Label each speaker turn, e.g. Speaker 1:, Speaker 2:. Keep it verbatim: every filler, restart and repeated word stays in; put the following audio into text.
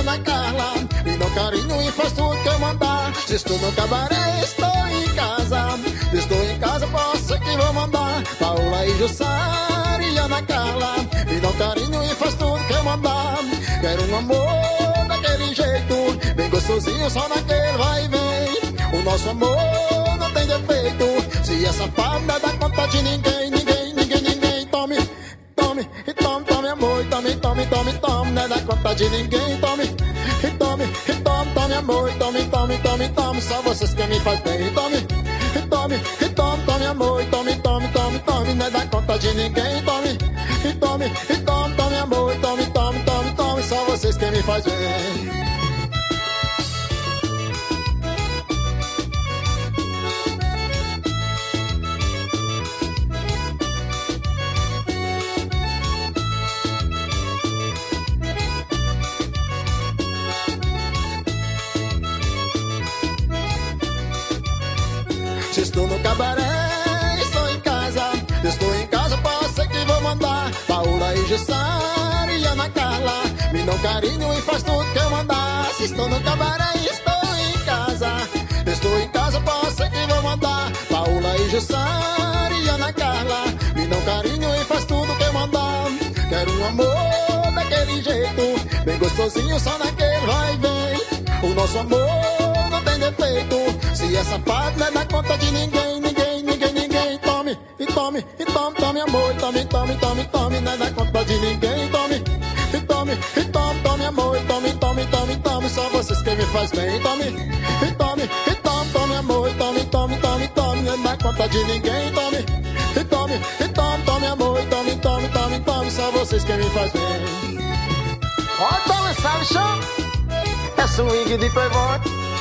Speaker 1: Ana Carla, me dá um carinho e faz tudo que eu mandar. Se estou no cabaré, estou em casa. Estou em casa, posso que vou mandar. Paula e Jussara e Ana Carla, me dá um carinho e faz tudo que eu mandar. Quero um amor daquele jeito, bem gostosinho, só naquele vai e vem. O nosso amor não tem defeito. Se essa fada dá conta de ninguém, ninguém, ninguém, ninguém. Tome, tome, e tome, tome amor, tome, tome, tome, tome. Não dá conta de ninguém, tome, e tome, e tome, tome amor, tome, tome, tome, tome. Só vocês que me faz bem, tome, e tome, e tome, tome amor, tome, tome, tome, tome. Não dá conta de ninguém, tome, e tome, e tome, tome amor, tome, tome, tome, tome. Só vocês que me faz bem. Se estou no cabaré, estou em casa. Estou em casa, posso ser que vou mandar. Paula e Jussara e Ana Carla, me dão carinho e faz tudo que eu mandar. Se estou no cabaré, estou em casa. Estou em casa, posso ser que vou mandar. Paula e Jussara e Ana Carla, me dão carinho e faz tudo que eu mandar. Quero um amor daquele jeito, bem gostosinho, só naquele vai e vem. O nosso amor não tem defeito. Se essa fada não dá conta de ninguém, ninguém, ninguém, ninguém. Tome, e tome, e tome, tome amor, tome, tome, tome, tome. Não dá conta de ninguém, tome, e tome, e tome, tome amor, tome, tome, tome, tome. Só vocês que me faz bem, tome, e tome, e tome, tome amor, tome, tome, tome, tome. Não dá conta de ninguém, tome, e tome, e tome, tome amor, tome, tome, tome, tome. Só vocês que me faz bem.
Speaker 2: Ó, toma, sabe, chão? É swing de playboy.